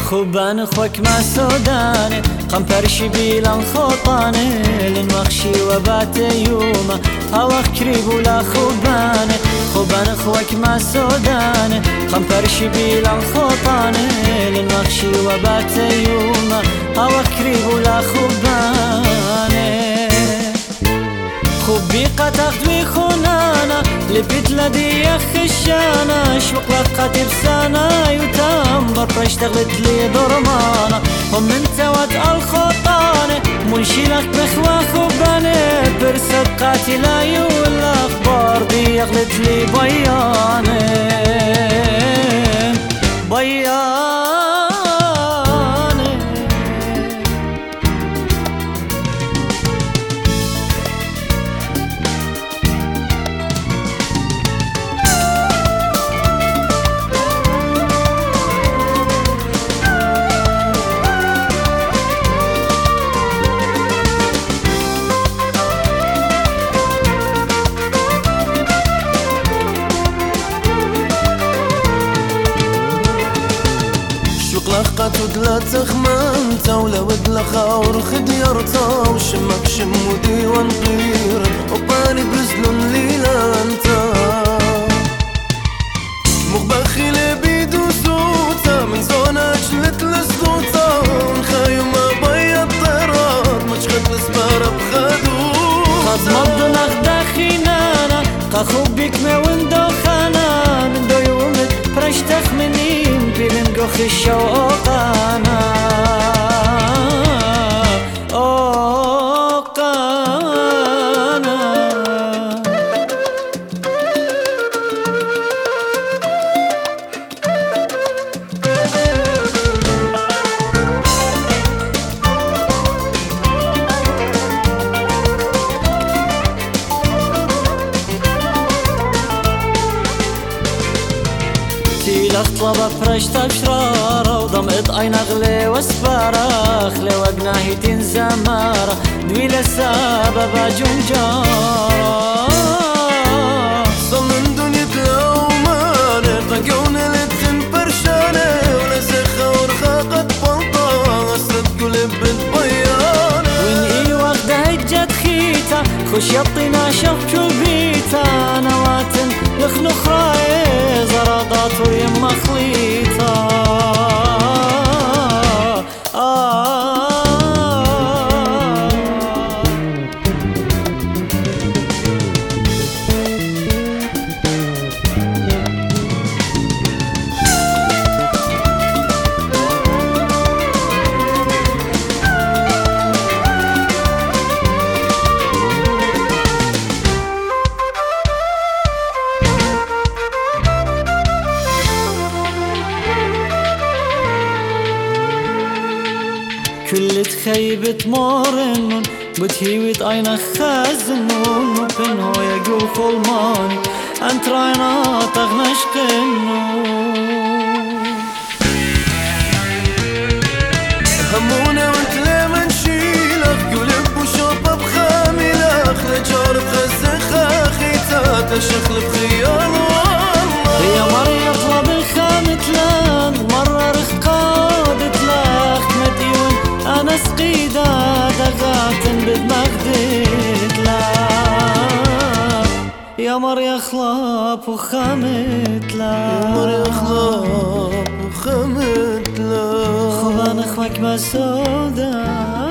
خوبان خوك ما سوداني قمبرشي بيلان خوطاني لنوخشي وبات يوما هواخ كريب ولا خوباني خوبان خوك ما سوداني قمبرشي بيلان خوطاني لنوخشي وبات يوما هواخ كريب ولا خوباني خوبي قطعت ويخونانا لبيت لدي خشانا شوق لقاتي بسانا يتام برش تغلت لي ضرمانا هم انت وات الخطانة منشي لك بخوا خوباني برسد قاتلا يولا اخبار دي يغلت لي بياني لقت ودلا تخمنتا ولا ودلا خاور خديرتا وشمك شمودي ونقير وباني بزلون ليلا انتا مخبخي لبيدو صوتا من زونا جلت لسدوتا ونخايو ما بيا الطيرات ما تشغل السبارة بخدوتا قد مضنا خداخينانا قاخوبك ما وندو خانا من دو يومت برش تخمنين بلنقو خشوقانا طلبة فرشتة بشرارة وضمت عين أغلي واسفارة أخلي وقناهي تنزمارة دويلة سابة جنجارة صمن دنيا تلاومانة طاقون لتن برشانة ولا سخة ورخاقة بلطة أسد قلب بيانة وين إي وقتها جت خيتا خوش يطينا شف كلبيتا نواتن لخلخ راي زرادات ويما خليطة كل تخيبة مارنون بتهيوت عينا خازنون وبنو يجو خلماني انت راينا تغنش قنون همونا وانت لما نشيلك قلب وشوطة بخاملك لجار بخزخة خيتات شخل بخيال والله يا مر يطلب الخامت لان مرة رخقادت لك مديون أنا سقيدة دغاتن بدمغدت لك يا مر يخلاب وخامت لك يا مر يخلاب وخامت لك خوبان اخوك ما سودا